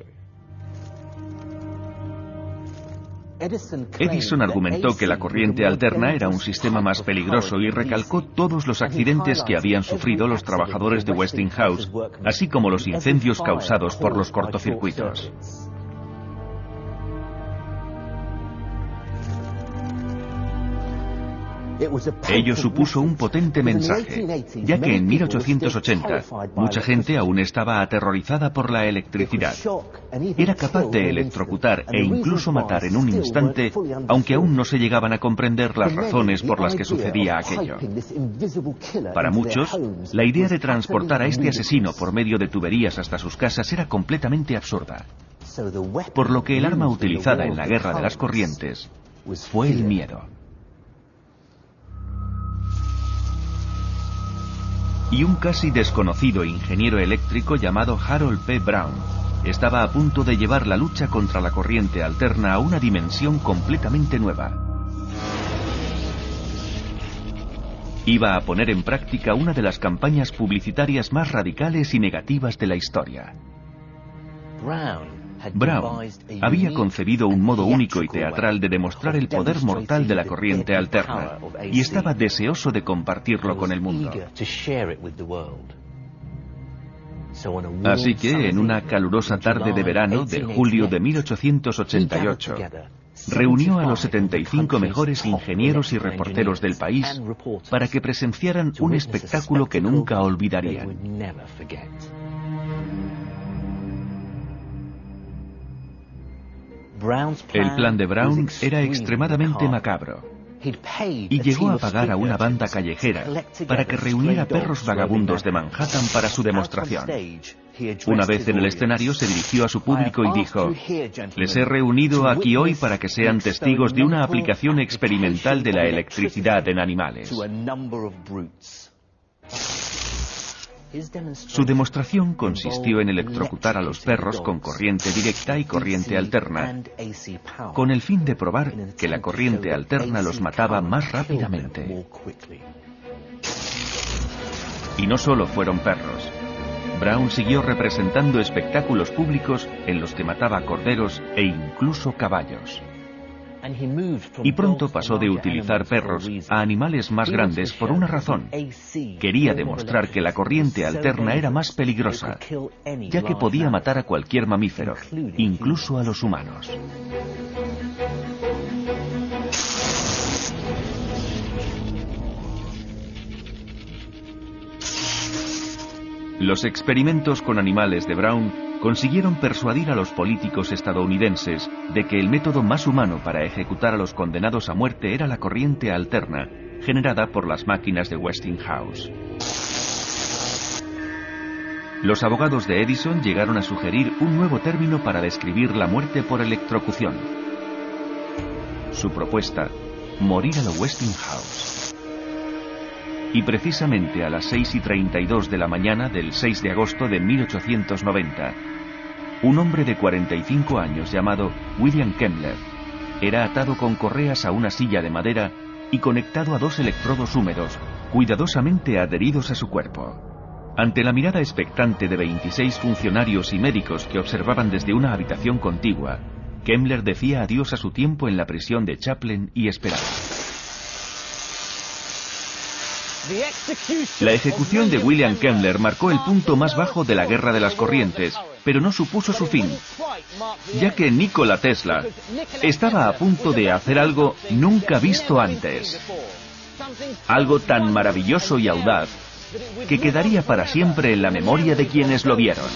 Edison argumentó que la corriente alterna era un sistema más peligroso y recalcó todos los accidentes que habían sufrido los trabajadores de Westinghouse, así como los incendios causados por los cortocircuitos. Ello supuso un potente mensaje, ya que en mil ochocientos ochenta mucha gente aún estaba aterrorizada por la electricidad. Era capaz de electrocutar e incluso matar en un instante, aunque aún no se llegaban a comprender las razones por las que sucedía aquello. Para muchos, la idea de transportar a este asesino por medio de tuberías hasta sus casas era completamente absurda, por lo que el arma utilizada en la guerra de las corrientes fue el miedo. Y un casi desconocido ingeniero eléctrico llamado Harold P. Brown estaba a punto de llevar la lucha contra la corriente alterna a una dimensión completamente nueva. Iba a poner en práctica una de las campañas publicitarias más radicales y negativas de la historia. Brown había concebido un modo único y teatral de demostrar el poder mortal de la corriente alterna y estaba deseoso de compartirlo con el mundo. Así que, en una calurosa tarde de verano de julio de mil ochocientos ochenta y ocho, reunió a los setenta y cinco mejores ingenieros y reporteros del país para que presenciaran un espectáculo que nunca olvidarían. El plan de Brown era extremadamente macabro y llegó a pagar a una banda callejera para que reuniera perros vagabundos de Manhattan para su demostración. Una vez en el escenario se dirigió a su público y dijo: "Les he reunido aquí hoy para que sean testigos de una aplicación experimental de la electricidad en animales". Su demostración consistió en electrocutar a los perros con corriente directa y corriente alterna, con el fin de probar que la corriente alterna los mataba más rápidamente. Y no solo fueron perros. Brown siguió representando espectáculos públicos en los que mataba corderos e incluso caballos. Y pronto pasó de utilizar perros a animales más grandes por una razón. Quería demostrar que la corriente alterna era más peligrosa, ya que podía matar a cualquier mamífero, incluso a los humanos. Los experimentos con animales de Brown consiguieron persuadir a los políticos estadounidenses de que el método más humano para ejecutar a los condenados a muerte era la corriente alterna, generada por las máquinas de Westinghouse. Los abogados de Edison llegaron a sugerir un nuevo término para describir la muerte por electrocución. Su propuesta: morir a lo Westinghouse. Y precisamente a las seis y treinta y dos de la mañana del seis de agosto de mil ochocientos noventa, un hombre de cuarenta y cinco años llamado William Kemmler era atado con correas a una silla de madera y conectado a dos electrodos húmedos, cuidadosamente adheridos a su cuerpo. Ante la mirada expectante de veintiséis funcionarios y médicos que observaban desde una habitación contigua, Kemmler decía adiós a su tiempo en la prisión de Chaplin y esperaba. La ejecución de William Kemmler marcó el punto más bajo de la guerra de las corrientes, pero no supuso su fin, ya que Nikola Tesla estaba a punto de hacer algo nunca visto antes. Algo tan maravilloso y audaz que quedaría para siempre en la memoria de quienes lo vieron.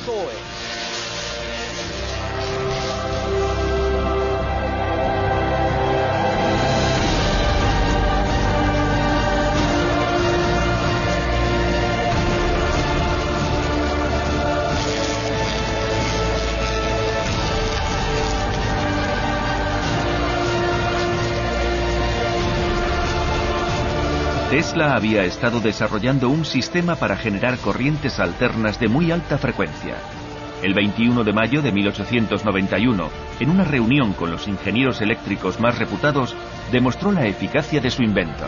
Tesla había estado desarrollando un sistema para generar corrientes alternas de muy alta frecuencia. El veintiuno de mayo de mil ochocientos noventa y uno, en una reunión con los ingenieros eléctricos más reputados, demostró la eficacia de su invento.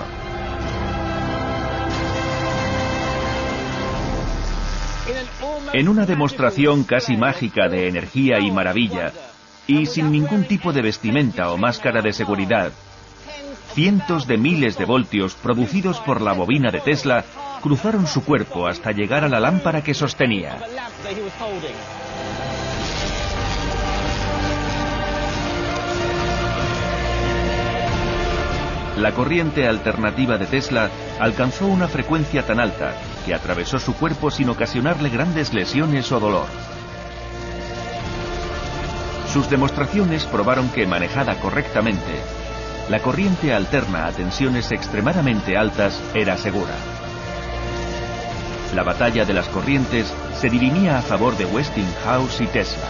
En una demostración casi mágica de energía y maravilla, y sin ningún tipo de vestimenta o máscara de seguridad, cientos de miles de voltios producidos por la bobina de Tesla cruzaron su cuerpo hasta llegar a la lámpara que sostenía. La corriente alternativa de Tesla alcanzó una frecuencia tan alta que atravesó su cuerpo sin ocasionarle grandes lesiones o dolor. Sus demostraciones probaron que, manejada correctamente, la corriente alterna a tensiones extremadamente altas era segura. La batalla de las corrientes se dirimía a favor de Westinghouse y Tesla.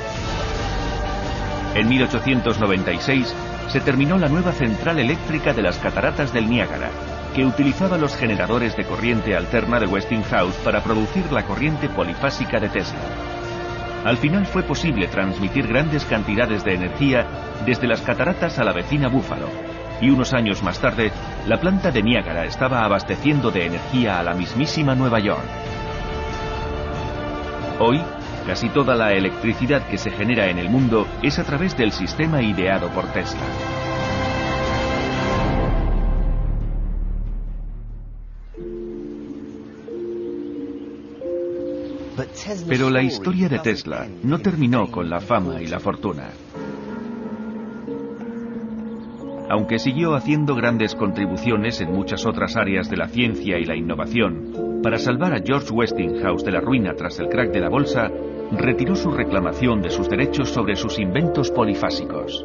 En mil ochocientos noventa y seis se terminó la nueva central eléctrica de las cataratas del Niágara, que utilizaba los generadores de corriente alterna de Westinghouse para producir la corriente polifásica de Tesla. Al final fue posible transmitir grandes cantidades de energía desde las cataratas a la vecina Buffalo, y unos años más tarde, la planta de Niágara estaba abasteciendo de energía a la mismísima Nueva York. Hoy, casi toda la electricidad que se genera en el mundo es a través del sistema ideado por Tesla. Pero la historia de Tesla no terminó con la fama y la fortuna. Aunque siguió haciendo grandes contribuciones en muchas otras áreas de la ciencia y la innovación, para salvar a George Westinghouse de la ruina tras el crack de la bolsa, retiró su reclamación de sus derechos sobre sus inventos polifásicos.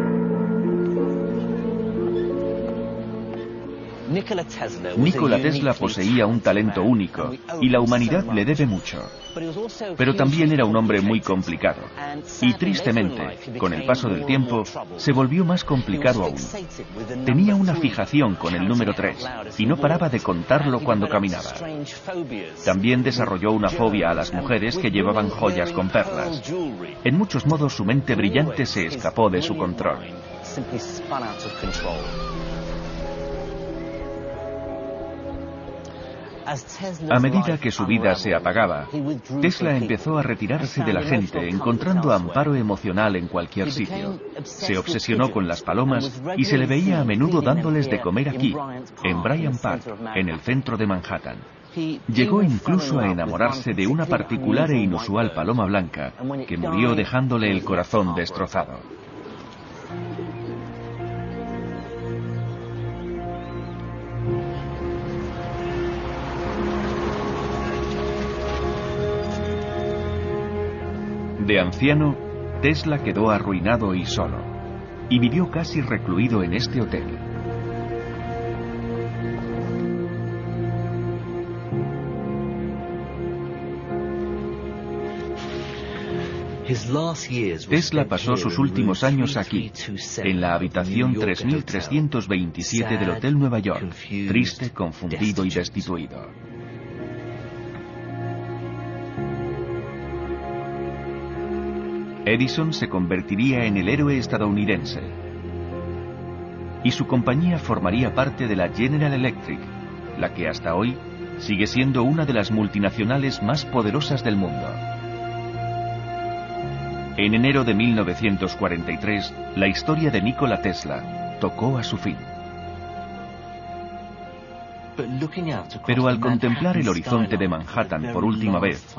Nikola Tesla poseía un talento único y la humanidad le debe mucho. Pero también era un hombre muy complicado. Y tristemente, con el paso del tiempo, se volvió más complicado aún. Tenía una fijación con el número tres y no paraba de contarlo cuando caminaba. También desarrolló una fobia a las mujeres que llevaban joyas con perlas. En muchos modos su mente brillante se escapó de su control. A medida que su vida se apagaba, Tesla empezó a retirarse de la gente, encontrando amparo emocional en cualquier sitio. Se obsesionó con las palomas y se le veía a menudo dándoles de comer aquí, en Bryant Park, en el centro de Manhattan. Llegó incluso a enamorarse de una particular e inusual paloma blanca, que murió dejándole el corazón destrozado. De anciano, Tesla quedó arruinado y solo, y vivió casi recluido en este hotel. Tesla pasó sus últimos años aquí, en la habitación tres mil trescientos veintisiete del Hotel Nueva York, triste, confundido y destituido. Edison se convertiría en el héroe estadounidense y su compañía formaría parte de la General Electric, la que hasta hoy sigue siendo una de las multinacionales más poderosas del mundo. En enero de mil novecientos cuarenta y tres, la historia de Nikola Tesla tocó a su fin. Pero al contemplar el horizonte de Manhattan por última vez,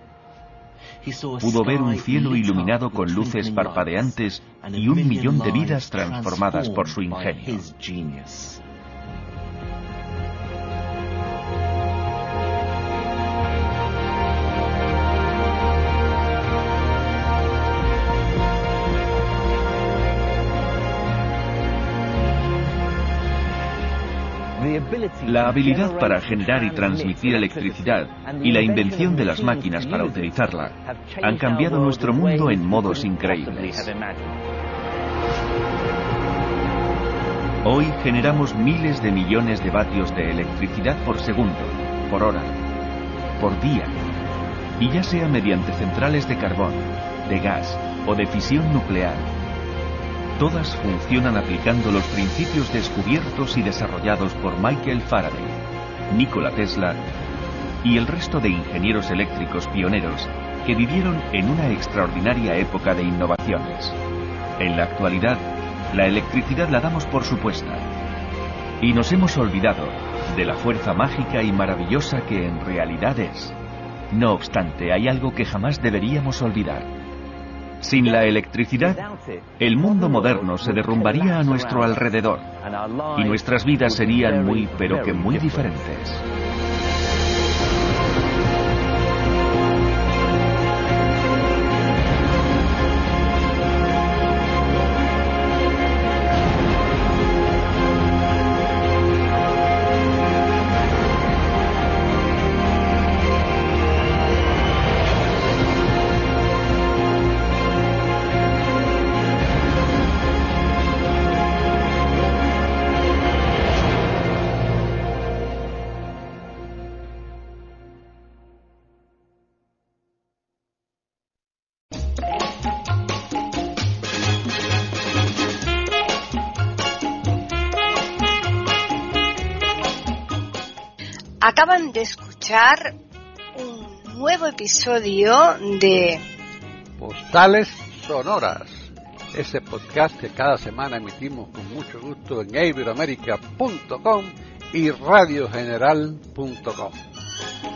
pudo ver un cielo iluminado con luces parpadeantes y un millón de vidas transformadas por su ingenio. La habilidad para generar y transmitir electricidad y la invención de las máquinas para utilizarla han cambiado nuestro mundo en modos increíbles. Hoy generamos miles de millones de vatios de electricidad por segundo, por hora, por día, y ya sea mediante centrales de carbón, de gas o de fisión nuclear. Todas funcionan aplicando los principios descubiertos y desarrollados por Michael Faraday, Nikola Tesla y el resto de ingenieros eléctricos pioneros que vivieron en una extraordinaria época de innovaciones. En la actualidad, la electricidad la damos por supuesta y nos hemos olvidado de la fuerza mágica y maravillosa que en realidad es. No obstante, hay algo que jamás deberíamos olvidar. Sin la electricidad, el mundo moderno se derrumbaría a nuestro alrededor y nuestras vidas serían muy, pero que muy diferentes. Acaban de escuchar un nuevo episodio de Postales Sonoras, ese podcast que cada semana emitimos con mucho gusto en iberoamerica punto com y radio general punto com.